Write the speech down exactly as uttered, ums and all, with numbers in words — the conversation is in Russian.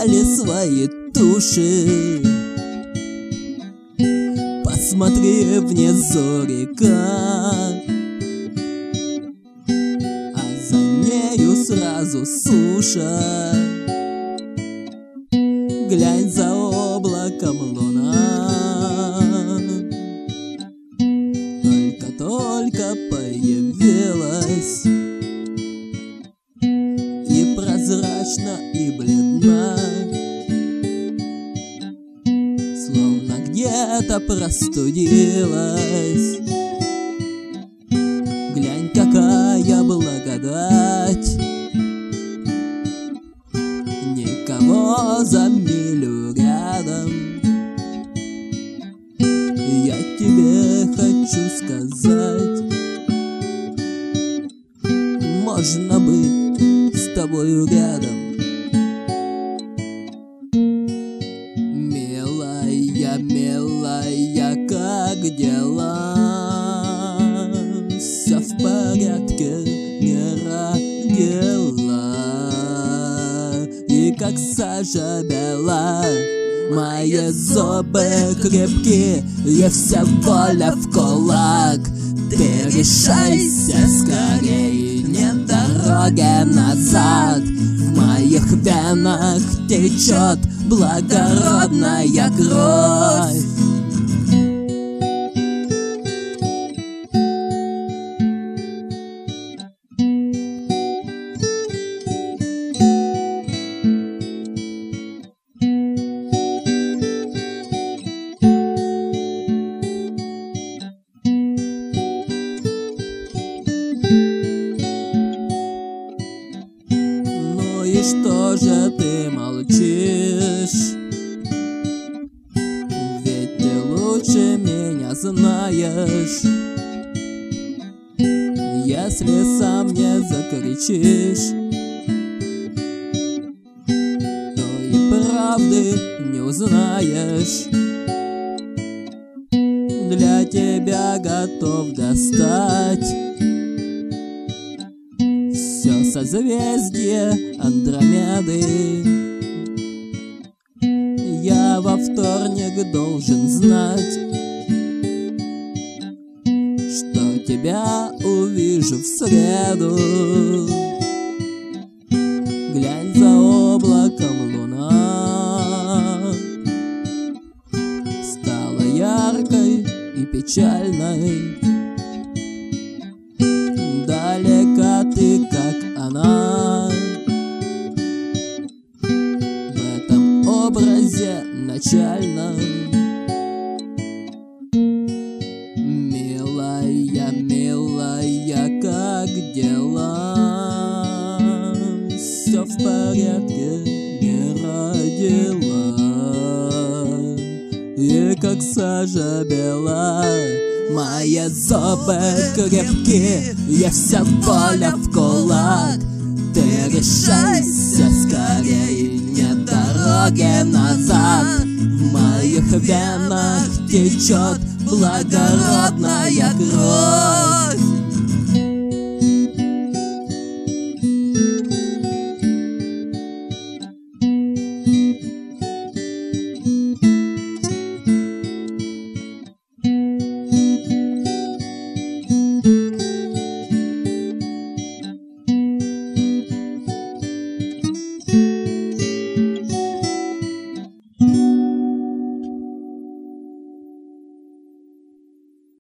съели свои туши. Посмотри, внизу река, а за нею сразу суша. Глянь, за облаком луна только-только появилась, и прозрачна, и бледна, словно где-то простудилась. Глянь, какая благодать, никого за милю рядом. Я тебе хочу сказать, можно быть с тобою рядом. Милая, милая, как дела? Все в порядке, не родила, и как сажа бела. Мои зубы крепки, и вся воля в кулак. Ты решайся скорей, нет дороги назад. В моих венах течет благородная кровь. И что же ты молчишь? Ведь ты лучше меня знаешь. Если сам не закричишь, то и правды не узнаешь. Для тебя готов достать все созвездие Андромеды. Я во вторник должен знать, что тебя увижу в среду. Глянь, за облаком луна стала яркой и печальной. Далека ты, как она, в этом образе начальном. Милая, милая, как дела? Все в порядке, не родила, и как сажа бела. Мои зубы крепки, и вся воля в кулак. Ты решайся скорей, нет дороги назад. В моих венах течет благородная кровь.